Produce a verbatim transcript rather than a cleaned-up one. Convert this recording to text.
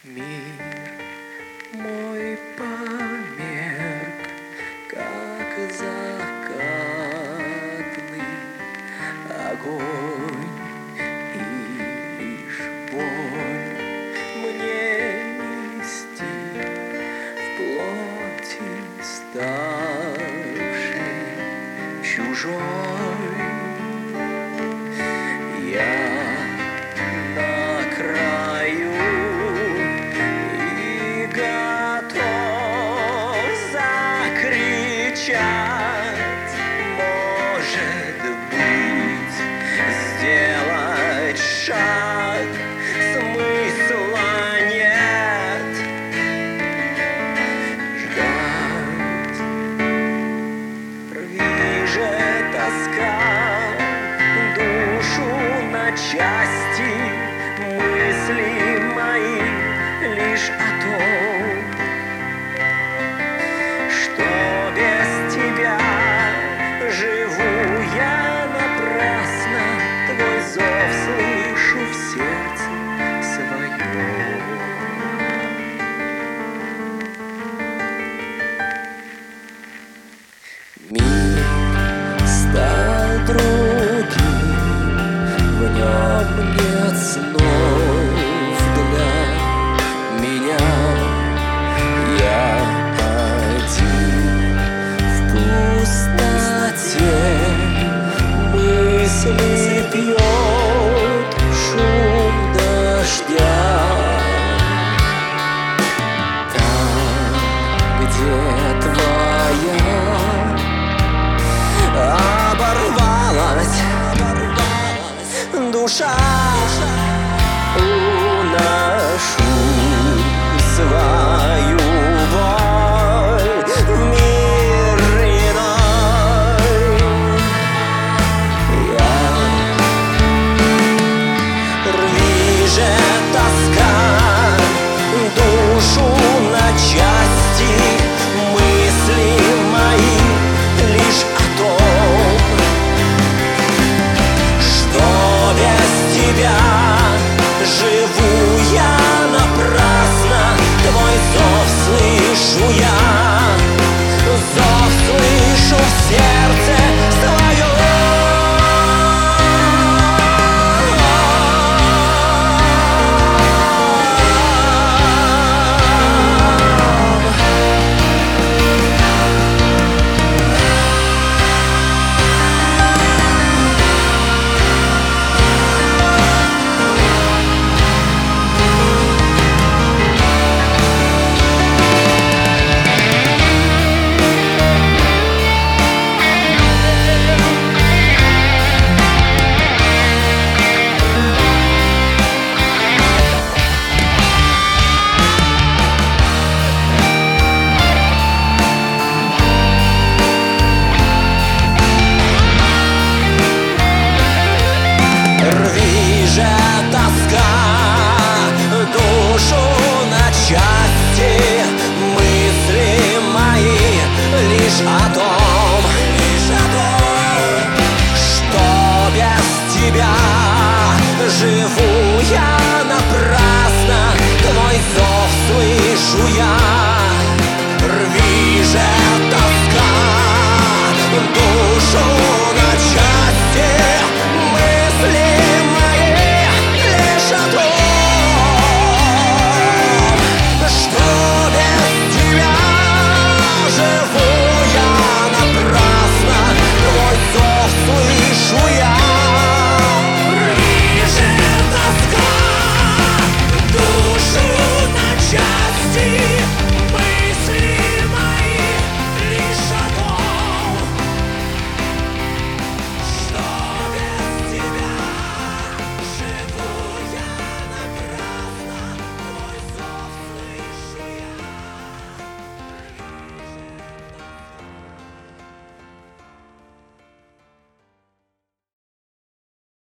Мир мой померк, как закатный огонь, и лишь боль мне нести в плоти ставшей чужой. Я на краю и готов закричать, может быть, сделать шаг, смысла нет ждать. Рви же тоска душу на части, мысли мои лишь о том, что без тебя живу я напрасно, твой зов слышу в сердце своем. Мир стал другим, в нем нет снов для меня. Я один в пустоте, мысли пьет шум дождя. Там, где твоя оборвалась душа, уношу свою боль в мир иной. Я рви же тоска душу на части.